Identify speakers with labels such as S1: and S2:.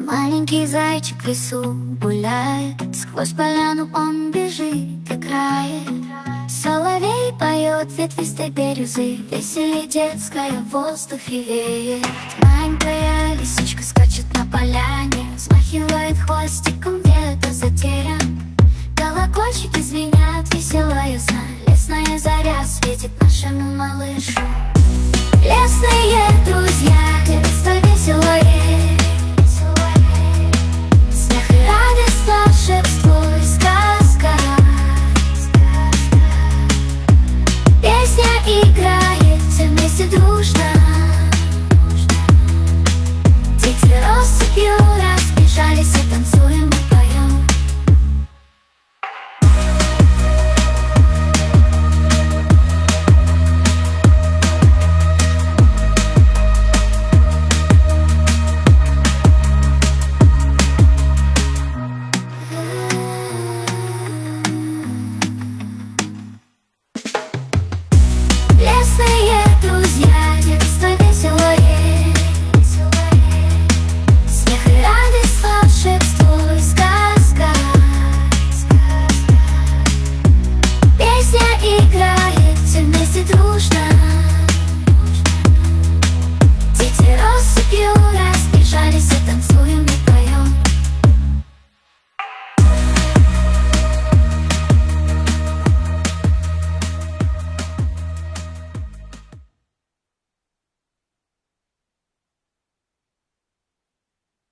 S1: Маленький зайчик в лесу гуляет, сквозь поляну он бежит, играет. Соловей поет ветвистой бирюзы, веселье детское в воздухе веет. Маленькая лисичка скачет на поляне, взмахивает хвостиком, где-то затерян. Колокольчики звенят, весело ясна, лесная заря светит нашему малышу. Лесные друзья, детство веселое, смех и радость, волшебство и сказка. Песня играет, все вместе дружно. Дети россыпью разбежались и танцуем и поем. Лесные друзья, детство веселое, смех и радость, волшебство и сказка. Песня играет, все вместе дружно.